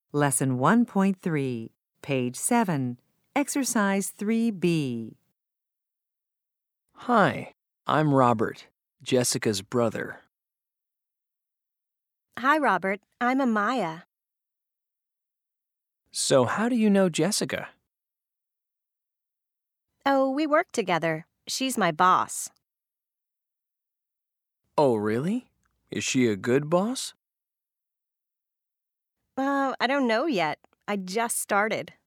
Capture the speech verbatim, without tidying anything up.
Lesson one point three, page seven, Exercise three B. Hi, I'm Robert, Jessica's brother. Hi, Robert. I'm Amaya. So how do you know Jessica? Oh, we work together. She's my boss. Oh, really? Is she a good boss? Uh, I don't know yet. I just started.